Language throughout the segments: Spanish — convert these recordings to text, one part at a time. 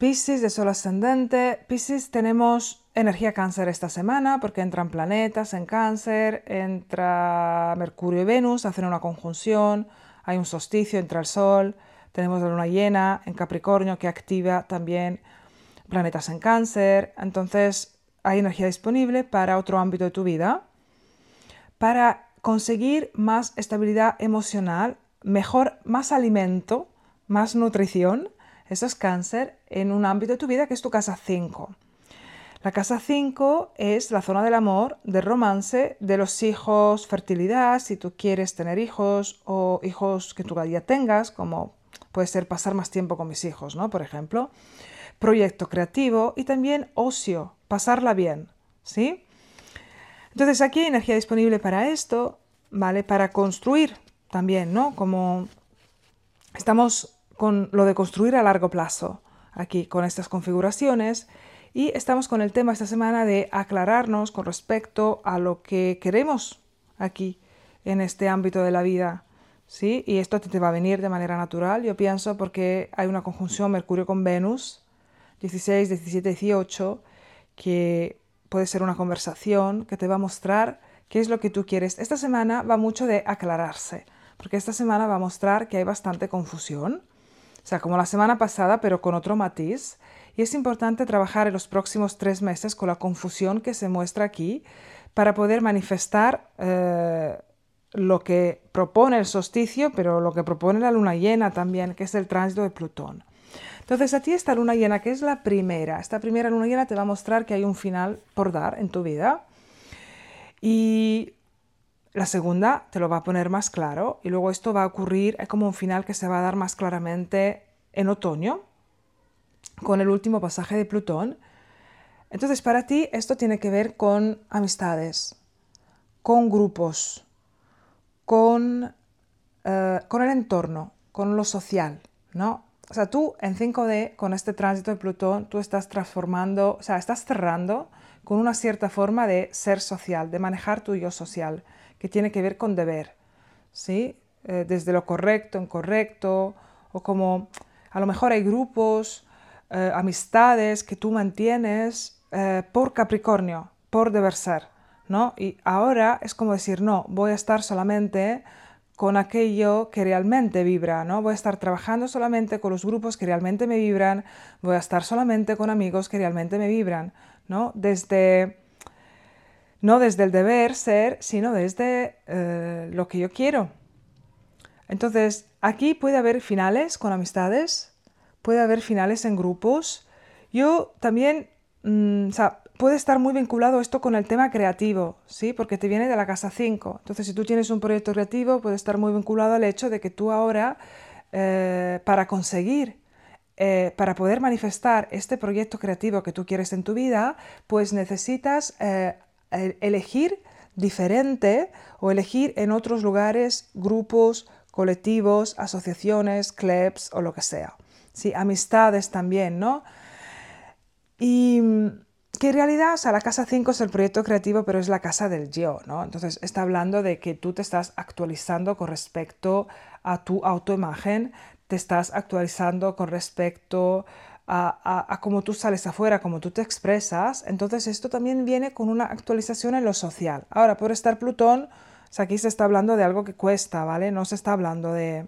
Piscis de Sol ascendente. Piscis, tenemos energía Cáncer esta semana porque entran planetas en Cáncer, entra Mercurio y Venus, hacen una conjunción, hay un solsticio, entra el Sol, tenemos la luna llena en Capricornio que activa también planetas en Cáncer. Entonces hay energía disponible para otro ámbito de tu vida, para conseguir más estabilidad emocional, mejor, más alimento, más nutrición. Eso es Cáncer en un ámbito de tu vida que es tu casa 5. La casa 5 es la zona del amor, del romance, de los hijos, fertilidad, si tú quieres tener hijos o hijos que tú ya tengas, como puede ser pasar más tiempo con mis hijos, ¿no? Por ejemplo. Proyecto creativo y también ocio, pasarla bien, ¿sí? Entonces aquí hay energía disponible para esto, ¿vale? Para construir también, ¿no? Como estamos con lo de construir a largo plazo aquí con estas configuraciones y estamos con el tema esta semana de aclararnos con respecto a lo que queremos aquí en este ámbito de la vida, ¿sí? Y esto te va a venir de manera natural, yo pienso, porque hay una conjunción Mercurio con Venus, 16, 17, 18, que puede ser una conversación que te va a mostrar qué es lo que tú quieres. Esta semana va mucho de aclararse, porque esta semana va a mostrar que hay bastante confusión, o sea, como la semana pasada, pero con otro matiz. Y es importante trabajar en los próximos 3 meses con la confusión que se muestra aquí para poder manifestar lo que propone el solsticio, pero lo que propone la luna llena también, que es el tránsito de Plutón. Entonces a ti esta luna llena, que es la primera, esta primera luna llena te va a mostrar que hay un final por dar en tu vida. Y la segunda te lo va a poner más claro y luego esto va a ocurrir, es como un final que se va a dar más claramente en otoño, con el último pasaje de Plutón. Entonces para ti esto tiene que ver con amistades, con grupos, con el entorno, con lo social, ¿no? O sea, tú en 5D, con este tránsito de Plutón, tú estás transformando, o sea, estás cerrando con una cierta forma de ser social, de manejar tu yo social, que tiene que ver con deber, ¿sí? Desde lo correcto, incorrecto, o como a lo mejor hay grupos, amistades que tú mantienes por Capricornio, por deber ser, ¿no? Y ahora es como decir, no, voy a estar solamente con aquello que realmente vibra, ¿no? Voy a estar trabajando solamente con los grupos que realmente me vibran, voy a estar solamente con amigos que realmente me vibran, ¿no? No desde el deber ser, sino desde lo que yo quiero. Entonces, aquí puede haber finales con amistades, puede haber finales en grupos. Yo también, o sea, puede estar muy vinculado esto con el tema creativo, ¿sí? Porque te viene de la casa 5. Entonces, si tú tienes un proyecto creativo, puede estar muy vinculado al hecho de que tú ahora, para conseguir, para poder manifestar este proyecto creativo que tú quieres en tu vida, pues necesitas elegir diferente o elegir en otros lugares, grupos, colectivos, asociaciones, clubs o lo que sea. Sí, amistades también, ¿no? Y que en realidad, o sea, la casa 5 es el proyecto creativo, pero es la casa del yo, ¿no? Entonces está hablando de que tú te estás actualizando con respecto a tu autoimagen, te estás actualizando con respecto a cómo tú sales afuera, cómo tú te expresas. Entonces esto también viene con una actualización en lo social. Ahora, por estar Plutón, o sea, aquí se está hablando de algo que cuesta, ¿vale? No se está hablando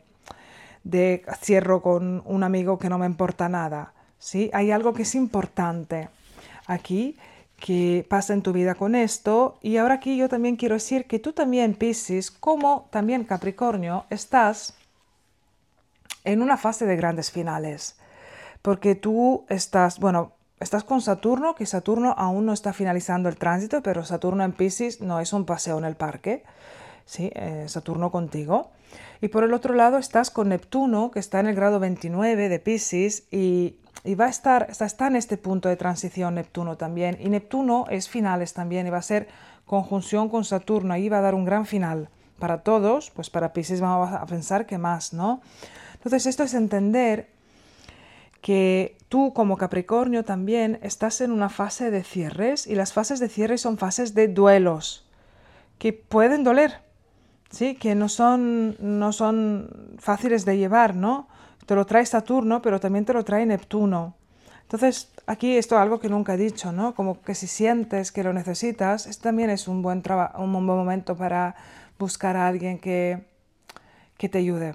de cierro con un amigo que no me importa nada, ¿sí? Hay algo que es importante aquí que pasa en tu vida con esto. Y ahora aquí yo también quiero decir que tú también, Piscis, como también Capricornio, estás en una fase de grandes finales. Porque tú estás, bueno, estás con Saturno, que Saturno aún no está finalizando el tránsito, pero Saturno en Piscis no es un paseo en el parque, ¿sí? Saturno contigo. Y por el otro lado estás con Neptuno, que está en el grado 29 de Piscis y va a estar, está en este punto de transición Neptuno también. Y Neptuno es finales también y va a ser conjunción con Saturno. Ahí va a dar un gran final para todos, pues para Piscis vamos a pensar que más, ¿no? Entonces esto es entender que tú como Capricornio también estás en una fase de cierres y las fases de cierre son fases de duelos que pueden doler, ¿sí? Que no son fáciles de llevar, ¿no? Te lo trae Saturno, pero también te lo trae Neptuno. Entonces, aquí esto es algo que nunca he dicho, ¿no? Como que si sientes que lo necesitas, este también es un buen momento para buscar a alguien que te ayude,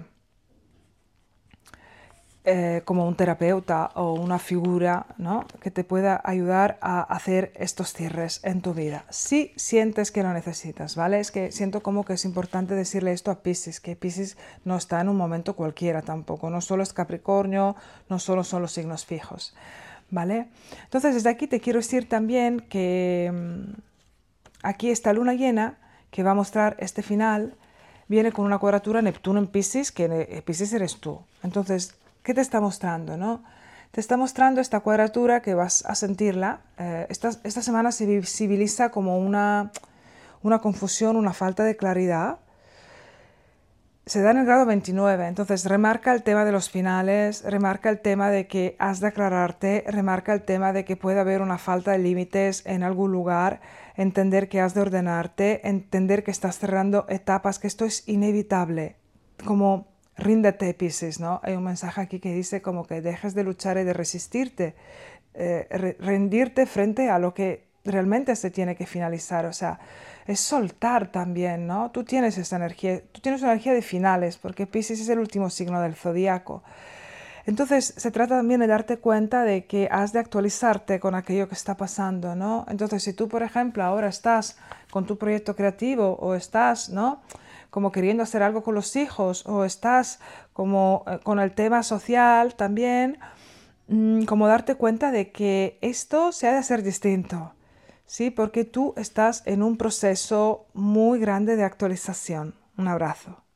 como un terapeuta o una figura, ¿no? Que te pueda ayudar a hacer estos cierres en tu vida. Si sientes que lo necesitas, ¿vale? Es que siento como que es importante decirle esto a Piscis, que Piscis no está en un momento cualquiera tampoco, no solo es Capricornio, no solo son los signos fijos, ¿vale? Entonces desde aquí te quiero decir también que aquí esta luna llena que va a mostrar este final viene con una cuadratura Neptuno en Piscis, que Piscis eres tú. Entonces, ¿qué te está mostrando, no? Te está mostrando esta cuadratura que vas a sentirla. Esta semana se visibiliza como una confusión, una falta de claridad. Se da en el grado 29, entonces remarca el tema de los finales, remarca el tema de que has de aclararte, remarca el tema de que puede haber una falta de límites en algún lugar, entender que has de ordenarte, entender que estás cerrando etapas, que esto es inevitable, como ríndete, Piscis, ¿no? Hay un mensaje aquí que dice como que dejes de luchar y de resistirte, rendirte frente a lo que realmente se tiene que finalizar, o sea, es soltar también, ¿no? Tú tienes esa energía, tú tienes una energía de finales, porque Piscis es el último signo del zodíaco. Entonces, se trata también de darte cuenta de que has de actualizarte con aquello que está pasando, ¿no? Entonces, si tú, por ejemplo, ahora estás con tu proyecto creativo o estás, ¿no? Como queriendo hacer algo con los hijos o estás como con el tema social también, como darte cuenta de que esto se ha de hacer distinto, ¿sí? Porque tú estás en un proceso muy grande de actualización. Un abrazo.